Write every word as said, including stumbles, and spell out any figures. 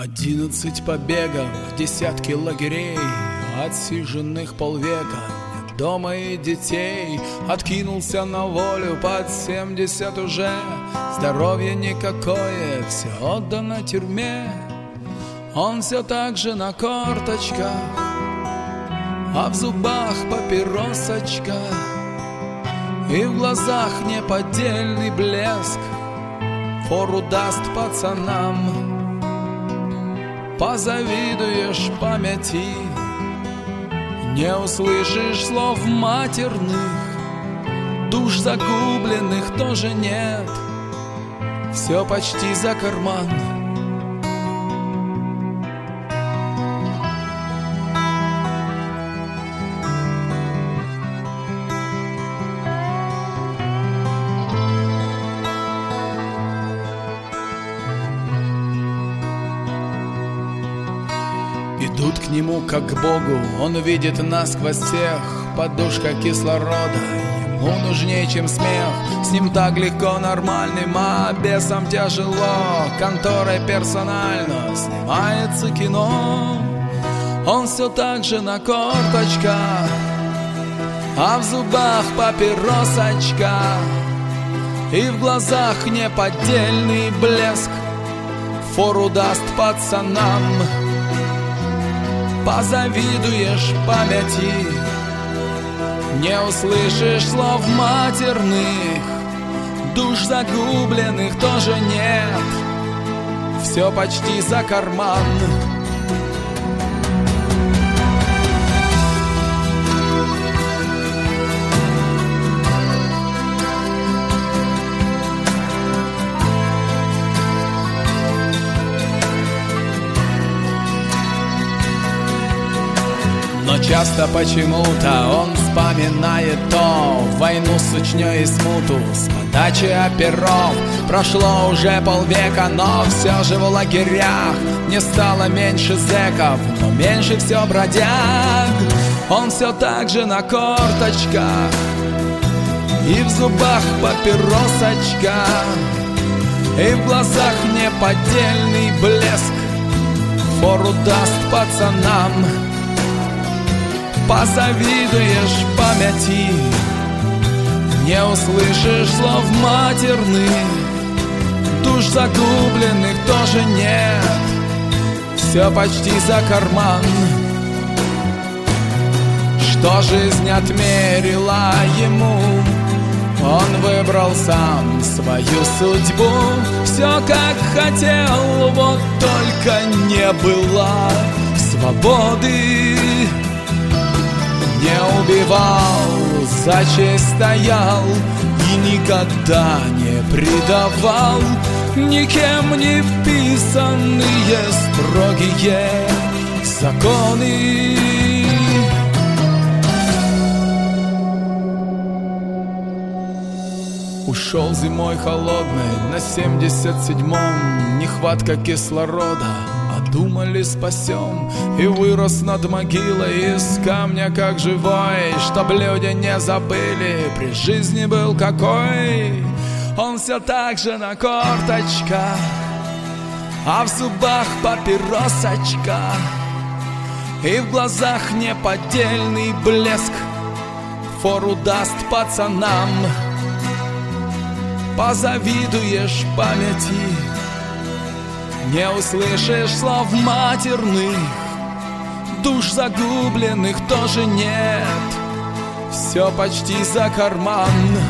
Одиннадцать побегов, десятки лагерей, отсиженных полвека, нет дома и детей. Откинулся на волю под семьдесят уже, здоровье никакое, все отдано тюрьме. Он все так же на корточках, а в зубах папиросочка, и в глазах неподдельный блеск. Фору даст пацанам, позавидуешь памяти, не услышишь слов матерных, душ загубленных тоже нет, все почти за карман. Идут к нему как к Богу, он видит насквозь всех. Подушка кислорода ему нужнее, чем смех. С ним так легко нормальным, а бесам тяжело. Конторой персонально снимается кино. Он все так же на корточках, а в зубах папиросочка, и в глазах неподдельный блеск. Фору даст пацанам, позавидуешь памяти, не услышишь слов матерных, душ загубленных тоже нет, все почти за карман. Но часто почему-то он вспоминает то войну с учнёй и смуту, с подачи оперов. Прошло уже полвека, но все же в лагерях не стало меньше зэков, но меньше все бродяг. Он все так же на корточках, и в зубах папиросочка, и в глазах неподдельный блеск. Фору даст пацанам, позавидуешь памяти, не услышишь слов матерных, душ загубленных тоже нет, все почти за карман. Что жизнь отмерила ему, он выбрал сам свою судьбу. Все как хотел, вот только не было свободы. Не убивал, за честь стоял и никогда не предавал. Никем не вписанные строгие законы. Ушел зимой холодной на семьдесят седьмом, нехватка кислорода, а думали спасем. И вырос над могилой из камня как живой, чтоб люди не забыли, при жизни был какой. Он все так же на корточках, а в зубах папиросочка, и в глазах неподдельный блеск. Фору даст пацанам, позавидуешь памяти, не услышишь слов матерных, душ загубленных тоже нет, все почти за карман.